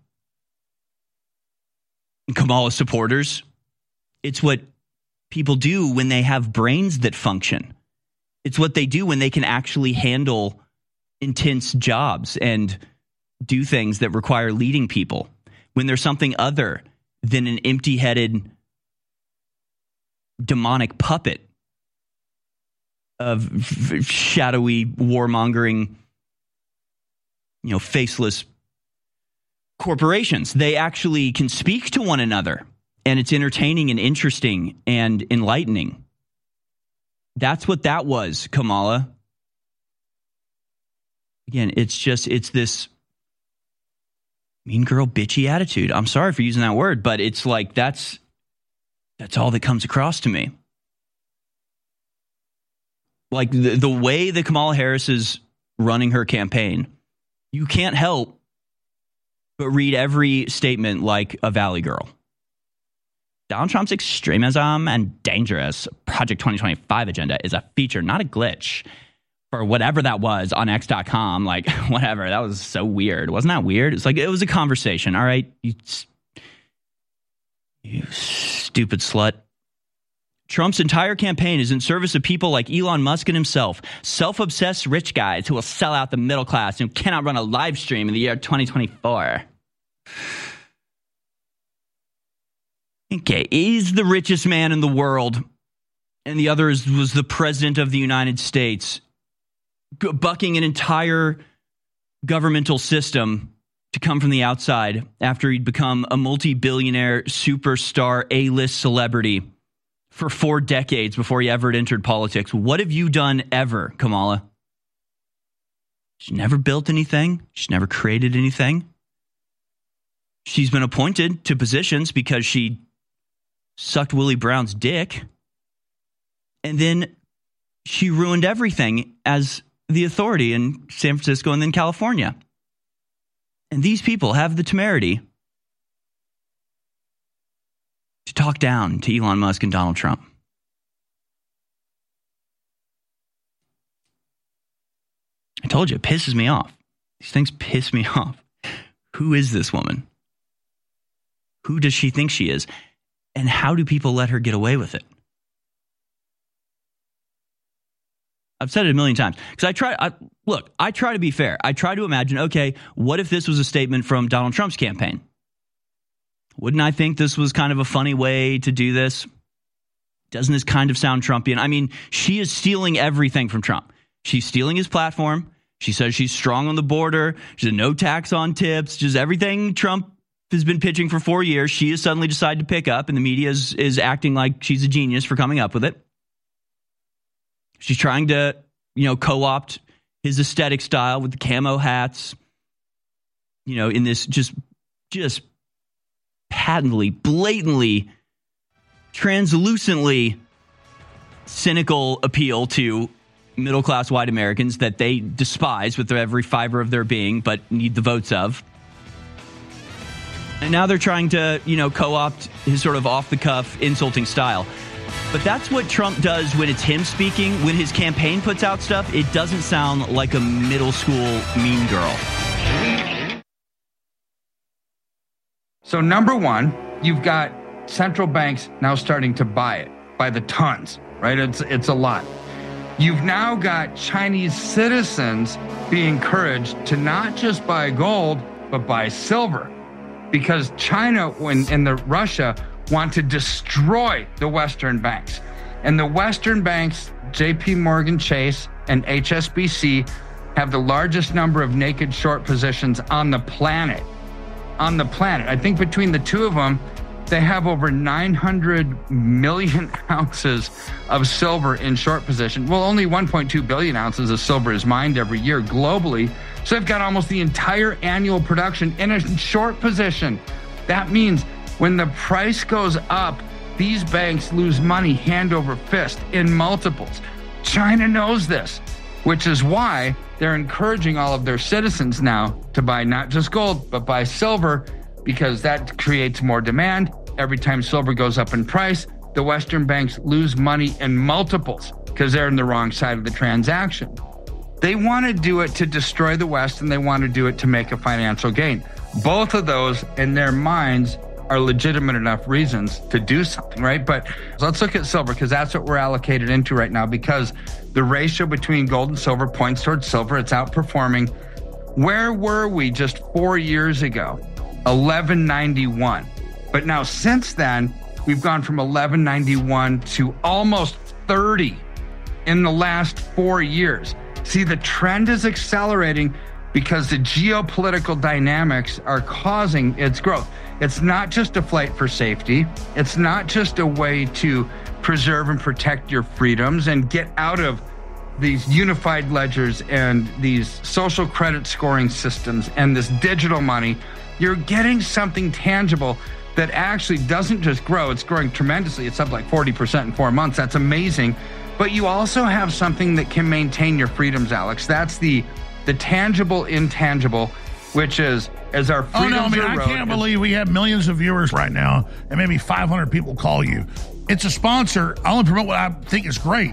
And Kamala supporters, it's what people do when they have brains that function. It's what they do when they can actually handle intense jobs and do things that require leading people. When there's something other than an empty-headed demonic puppet of shadowy, warmongering, faceless corporations. They actually can speak to one another, and it's entertaining and interesting and enlightening. That's what that was, Kamala. Again, it's this mean girl, bitchy attitude. I'm sorry for using that word, but it's like that's all that comes across to me. Like the way that Kamala Harris is running her campaign, you can't help but read every statement like a Valley Girl. Donald Trump's extremism and dangerous Project 2025 agenda is a feature, not a glitch. For whatever that was on X.com, like whatever, that was so weird. Wasn't that weird? It's like it was a conversation. All right, you stupid slut. Trump's entire campaign is in service of people like Elon Musk and himself, self-obsessed rich guys who will sell out the middle class and cannot run a live stream in the year 2024. Okay, he's the richest man in the world, and the other was the president of the United States, bucking an entire governmental system to come from the outside after he'd become a multi-billionaire superstar A-list celebrity for 4 decades before he ever entered politics. What have you done ever, Kamala? She's never built anything. She's never created anything. She's been appointed to positions because she sucked Willie Brown's dick. And then she ruined everything as the authority in San Francisco and then California. And these people have the temerity to talk down to Elon Musk and Donald Trump. I told you, it pisses me off. These things piss me off. Who is this woman? Who does she think she is? And how do people let her get away with it? I've said it a million times because I try to be fair. I try to imagine, okay, what if this was a statement from Donald Trump's campaign? Wouldn't I think this was kind of a funny way to do this? Doesn't this kind of sound Trumpian? I mean, she is stealing everything from Trump. She's stealing his platform. She says she's strong on the border. She said no tax on tips. Just everything Trump has been pitching for 4 years, she has suddenly decided to pick up, and the media is acting like she's a genius for coming up with it. She's trying to, co-opt his aesthetic style with the camo hats, in this just patently, blatantly, translucently cynical appeal to middle-class white Americans that they despise with every fiber of their being, but need the votes of. And now they're trying to, co-opt his sort of off-the-cuff insulting style. But that's what Trump does when it's him speaking. When his campaign puts out stuff, it doesn't sound like a middle school mean girl. So number one, you've got central banks now starting to buy it by the tons, right? It's a lot. You've now got Chinese citizens being encouraged to not just buy gold, but buy silver. Because China and Russia want to destroy the Western banks. And the Western banks, JP Morgan Chase and HSBC, have the largest number of naked short positions on the planet. I think between the two of them, they have over 900 million ounces of silver in short position. Well, only 1.2 billion ounces of silver is mined every year globally. So they've got almost the entire annual production in a short position. That means when the price goes up, these banks lose money hand over fist in multiples. China knows this, which is why they're encouraging all of their citizens now to buy not just gold, but buy silver, because that creates more demand. Every time silver goes up in price, the Western banks lose money in multiples because they're on the wrong side of the transaction. They want to do it to destroy the West, and they want to do it to make a financial gain. Both of those, in their minds, are legitimate enough reasons to do something, right? But let's look at silver, because that's what we're allocated into right now, because the ratio between gold and silver points towards silver. It's outperforming. Where were we just 4 years ago? 1191. But now since then, we've gone from 1191 to almost 30 in the last 4 years. See, the trend is accelerating because the geopolitical dynamics are causing its growth. It's not just a flight for safety. It's not just a way to preserve and protect your freedoms and get out of these unified ledgers and these social credit scoring systems and this digital money. You're getting something tangible that actually doesn't just grow. It's growing tremendously. It's up like 40% in 4 months. That's amazing. But you also have something that can maintain your freedoms, Alex. That's the tangible intangible, which is as our freedoms I can't believe we have millions of viewers right now and maybe 500 people call you. It's a sponsor. I only promote what I think is great.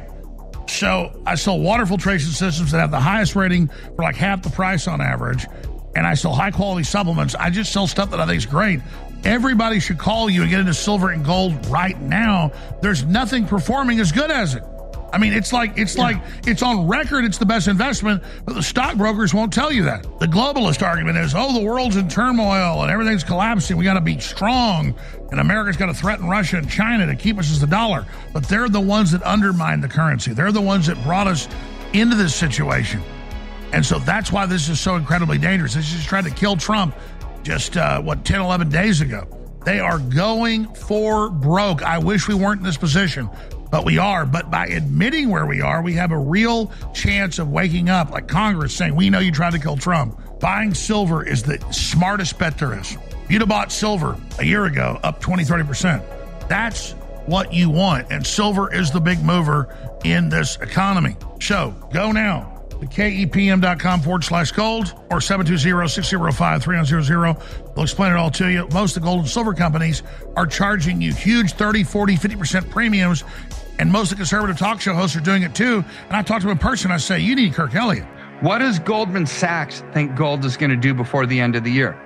So I sell water filtration systems that have the highest rating for like half the price on average. And I sell high quality supplements. I just sell stuff that I think is great. Everybody should call you and get into silver and gold right now. There's nothing performing as good as it. I mean, it's like it's on record, it's the best investment, but the stockbrokers won't tell you that. The globalist argument is, the world's in turmoil and everything's collapsing. We got to be strong, and America's got to threaten Russia and China to keep us as the dollar. But they're the ones that undermine the currency. They're the ones that brought us into this situation. And so that's why this is so incredibly dangerous. They just tried to kill Trump just, 10, 11 days ago. They are going for broke. I wish we weren't in this position. But we are. But by admitting where we are, we have a real chance of waking up, like Congress saying, we know you tried to kill Trump. Buying silver is the smartest bet there is. You'd have bought silver a year ago, up 20, 30%. That's what you want. And silver is the big mover in this economy. So go now to KEPM.com/gold or 720-605-3900. They'll explain it all to you. Most of the gold and silver companies are charging you huge 30, 40, 50% premiums, and most of the conservative talk show hosts are doing it too. And I talked to him in person. I say, you need Kirk Elliott. What does Goldman Sachs think gold is going to do before the end of the year?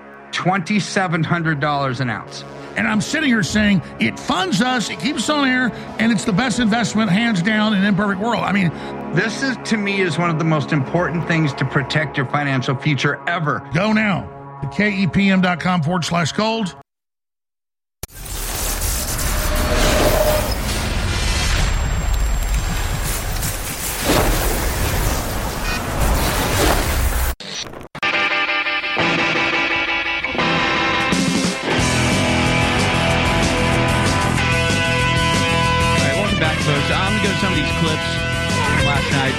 $2,700 an ounce. And I'm sitting here saying it funds us, it keeps us on air, and it's the best investment, hands down, in an imperfect world. I mean, this is, to me, is one of the most important things to protect your financial future ever. Go now to KEPM.com/gold. Some of these clips from last night.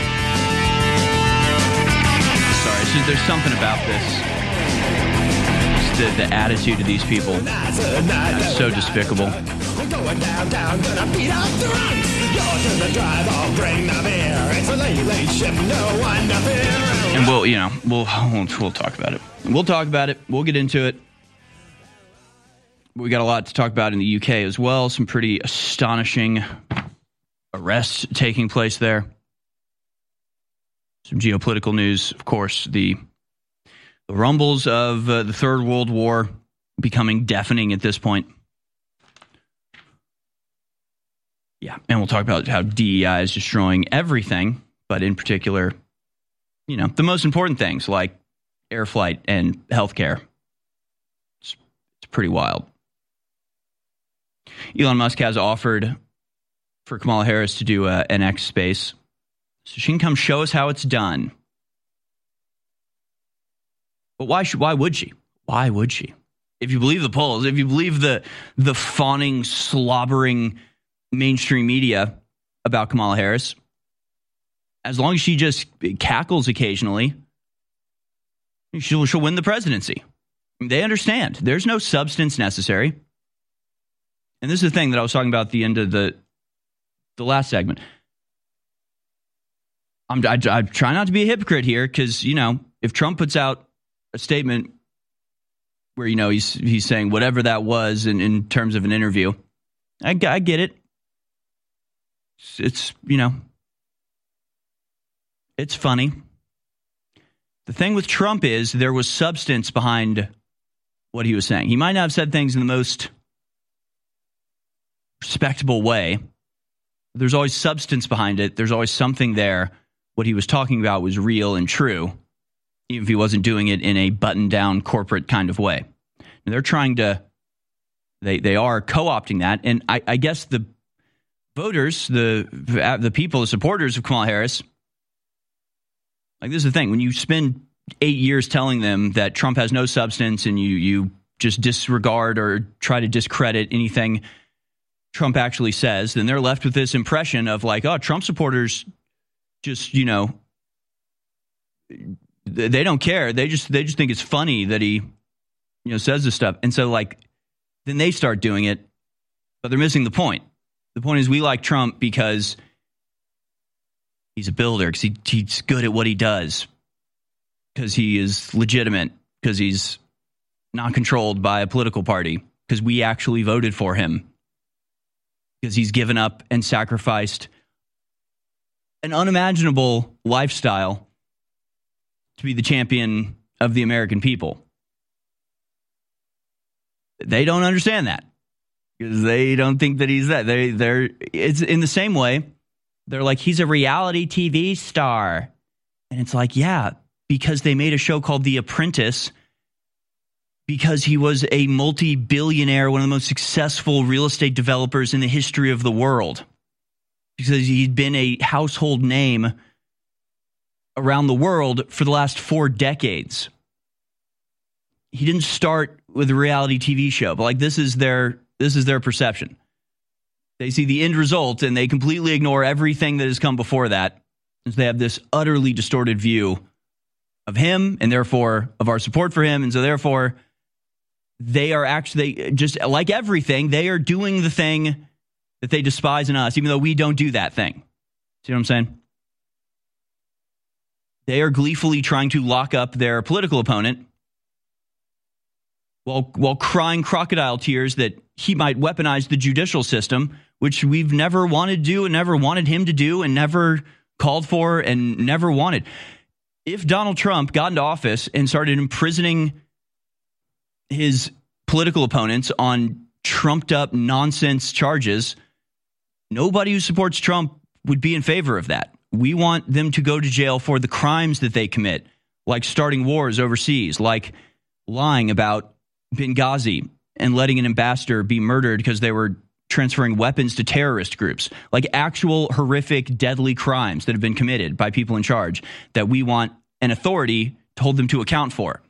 Sorry, there's something about this. Just the attitude of these people. It's so despicable. And we'll talk about it. We'll talk about it. We'll get into it. We got a lot to talk about in the UK as well. Some pretty astonishing arrests taking place there. Some geopolitical news, of course, the rumbles of the Third World War becoming deafening at this point. Yeah, and we'll talk about how DEI is destroying everything, but in particular, the most important things like air flight and healthcare. It's pretty wild. Elon Musk has offered for Kamala Harris to do an X Space, so she can come show us how it's done. But why would she? Why would she? If you believe the polls, if you believe the fawning, slobbering mainstream media about Kamala Harris, as long as she just cackles occasionally, she'll win the presidency. They understand. There's no substance necessary. And this is the thing that I was talking about at the end of the last segment. I try not to be a hypocrite here because, if Trump puts out a statement where, he's saying whatever that was in terms of an interview, I get it. It's it's funny. The thing with Trump is there was substance behind what he was saying. He might not have said things in the most respectable way. There's always substance behind it. There's always something there. What he was talking about was real and true, even if he wasn't doing it in a button-down corporate kind of way. And they're trying to They are co-opting that. And I guess the voters, the people, the supporters of Kamala Harris, like, this is the thing. When you spend 8 years telling them that Trump has no substance and you just disregard or try to discredit anything Trump actually says, then they're left with this impression of like, oh, Trump supporters just, they don't care. They just think it's funny that he, says this stuff. And so, like, then they start doing it, but they're missing the point. The point is, we like Trump because he's a builder, because he's good at what he does, because he is legitimate, because he's not controlled by a political party, because we actually voted for him, because he's given up and sacrificed an unimaginable lifestyle to be the champion of the American people. They don't understand that, because they don't think that he's that. It's in the same way. They're like, he's a reality TV star. And it's like, yeah, because they made a show called The Apprentice, because he was a multi-billionaire, one of the most successful real estate developers in the history of the world, because he'd been a household name around the world for the last 4 decades. He didn't start with a reality TV show, but like, this is their perception. They see the end result and they completely ignore everything that has come before that. And so they have this utterly distorted view of him, and therefore of our support for him. And so therefore they are actually, just like everything, they are doing the thing that they despise in us, even though we don't do that thing. See what I'm saying? They are gleefully trying to lock up their political opponent while crying crocodile tears that he might weaponize the judicial system, which we've never wanted to do and never wanted him to do and never called for and never wanted. If Donald Trump got into office and started imprisoning his political opponents on trumped up nonsense charges, nobody who supports Trump would be in favor of that. We want them to go to jail for the crimes that they commit, like starting wars overseas, like lying about Benghazi and letting an ambassador be murdered because they were transferring weapons to terrorist groups, like actual horrific, deadly crimes that have been committed by people in charge that we want an authority to hold them to account for.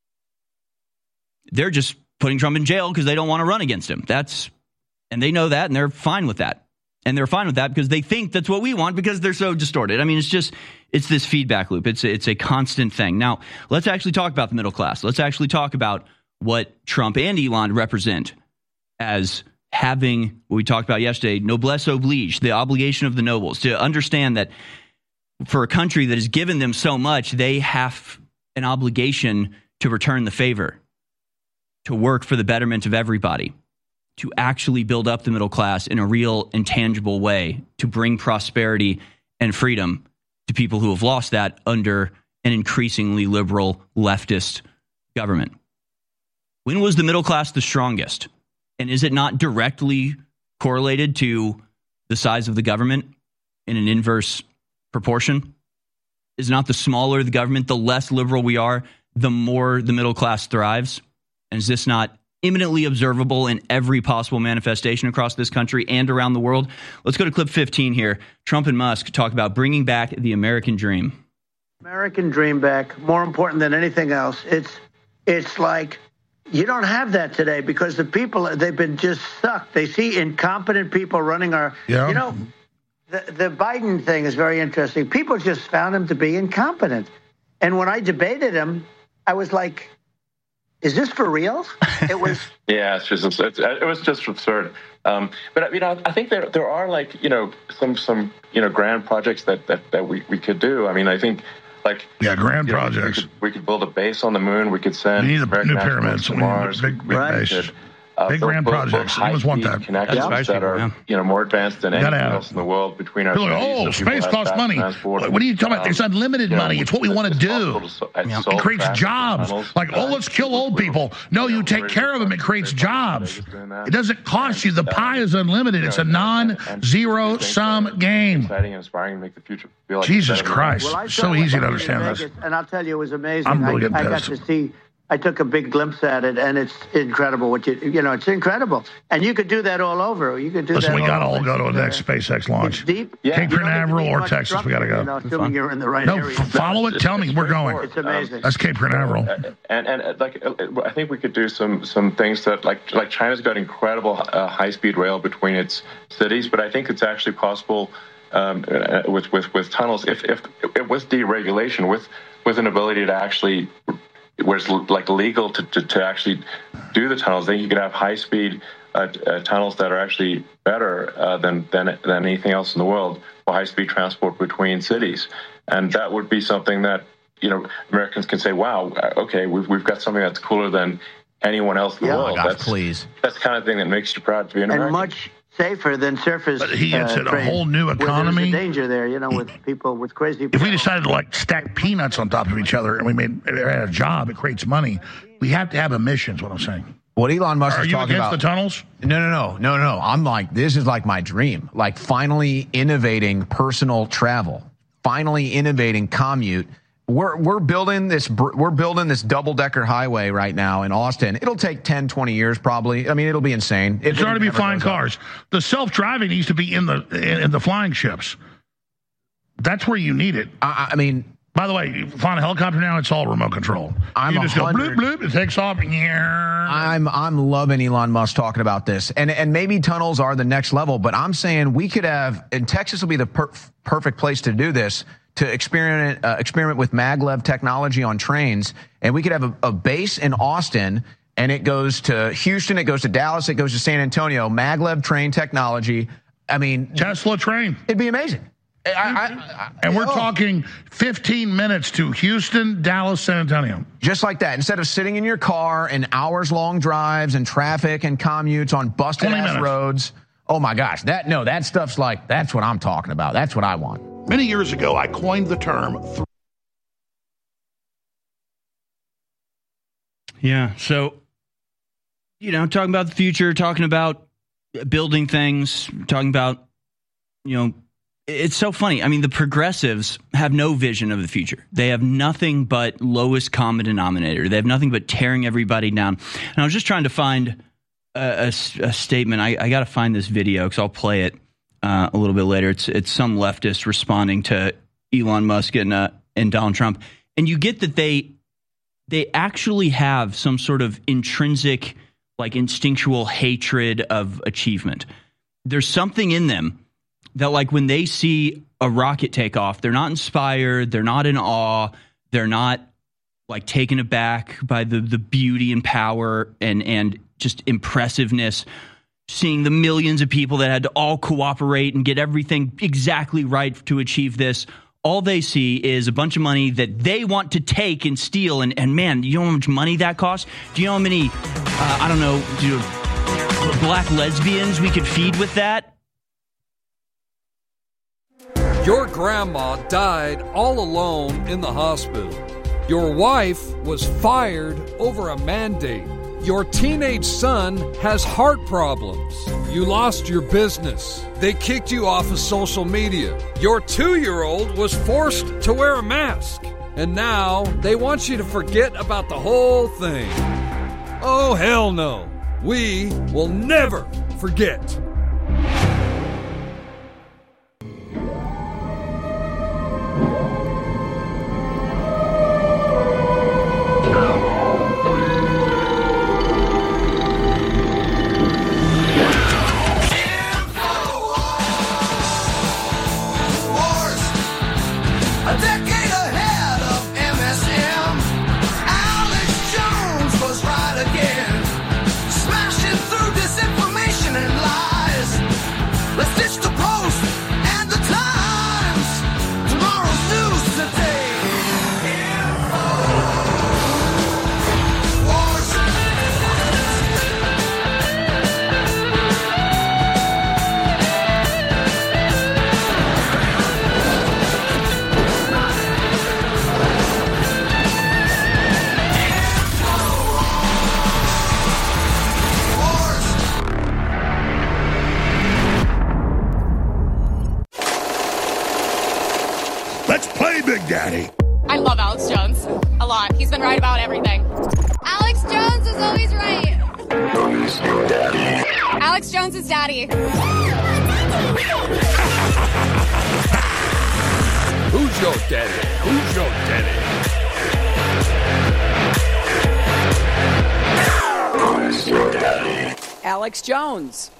They're just putting Trump in jail because they don't want to run against him. And they know that, and they're fine with that. And they're fine with that because they think that's what we want, because they're so distorted. I mean, it's this feedback loop. It's a constant thing. Now, let's actually talk about the middle class. Let's actually talk about what Trump and Elon represent as having, what we talked about yesterday, noblesse oblige, the obligation of the nobles, to understand that for a country that has given them so much, they have an obligation to return the favor, to work for the betterment of everybody, to actually build up the middle class in a real and tangible way, to bring prosperity and freedom to people who have lost that under an increasingly liberal leftist government. When was the middle class the strongest? And is it not directly correlated to the size of the government in an inverse proportion? Is not the smaller the government, the less liberal we are, the more the middle class thrives? And is this not imminently observable in every possible manifestation across this country and around the world? Let's go to clip 15 here. Trump and Musk talk about bringing back the American dream. American dream back, more important than anything else. It's like, you don't have that today because the people, they've been just sucked. They see incompetent people running our, the Biden thing is very interesting. People just found him to be incompetent. And when I debated him, I was like, is this for real? It was. Yeah, it was just absurd. But I think there are like some grand projects that we could do. I mean, I think like grand projects. We could build a base on the moon. We could send new pyramids to Mars. Big base. Big grand projects. You always want that. Connections that are more advanced than anything else in the world between our cities. Space costs money. What are you talking about? It's unlimited money. It's what we want to do. It creates jobs. Like, let's kill old people. No, you take care of them. It creates jobs. It doesn't cost you. The pie is unlimited. It's a non-zero sum game. Exciting and inspiring to make the future feel like Jesus Christ. So easy to understand this. And I'll tell you, it was amazing. I'm really I got to see I took a big glimpse at it, and it's incredible. It's incredible, and you could do that all over. You could do. Listen, that we got to all go to the next SpaceX launch. Deep, Cape Canaveral or Texas. We got to go. Assuming you're in the right area. Follow it. Tell me we're going. It's amazing. That's Cape Canaveral. And I think we could do some things that like China's got incredible high-speed rail between its cities, but I think it's actually possible with tunnels if with deregulation, with an ability to actually, where it's like legal to actually do the tunnels, then you could have high-speed tunnels that are actually better than anything else in the world for high-speed transport between cities, and that would be something that Americans can say, "Wow, okay, we've got something that's cooler than anyone else in the world." Oh my gosh, please. That's the kind of thing that makes you proud to be an American. And much safer than surface. But he gets a whole new economy. There's a danger there, with people, with crazy people. If we decided to stack peanuts on top of each other and we had a job, it creates money. We have to have emissions. What I'm saying. What Elon Musk is talking about. Are you against the tunnels? No. I'm like, this is like my dream. Like finally innovating personal travel, finally innovating commute. We're building this double-decker highway right now in Austin. It'll take 10, 20 years probably. I mean, it'll be insane. It's already be flying cars. The self-driving needs to be in the flying ships. That's where you need it. I mean, by the way, you fly a helicopter now, it's all remote control. You just go bloop bloop, it takes off. I'm loving Elon Musk talking about this, and maybe tunnels are the next level. But I'm saying we could have, and Texas will be the perfect place to do this. To experiment with maglev technology on trains, and we could have a base in Austin, and it goes to Houston, it goes to Dallas, it goes to San Antonio. Maglev train technology. I mean, Tesla train. It'd be amazing. And we're talking 15 minutes to Houston, Dallas, San Antonio. Just like that. Instead of sitting in your car and hours-long drives and traffic and commutes on busted-ass roads. Oh, my gosh. That stuff's that's what I'm talking about. That's what I want. Many years ago, I coined the term. Yeah. So, talking about the future, talking about building things, talking about, it's so funny. I mean, the progressives have no vision of the future. They have nothing but lowest common denominator. They have nothing but tearing everybody down. And I was just trying to find a statement. I got to find this video because I'll play it a little bit later. It's some leftist responding to Elon Musk and Donald Trump, and you get that they actually have some sort of intrinsic, instinctual hatred of achievement. There's something in them that, when they see a rocket take off, they're not inspired, they're not in awe, they're not taken aback by the beauty and power and just impressiveness. Seeing the millions of people that had to all cooperate and get everything exactly right to achieve this. All they see is a bunch of money that they want to take and steal. And man, you know how much money that costs? Do you know how many, black lesbians we could feed with that? Your grandma died all alone in the hospital. Your wife was fired over a mandate. Your teenage son has heart problems. You lost your business. They kicked you off of social media. Your 2-year-old was forced to wear a mask. And now they want you to forget about the whole thing. Oh, hell no. We will never forget. Let's play, Big Daddy. I love Alex Jones a lot. He's been right about everything. Alex Jones' daddy. Who's your daddy? Who's your daddy? Alex Jones.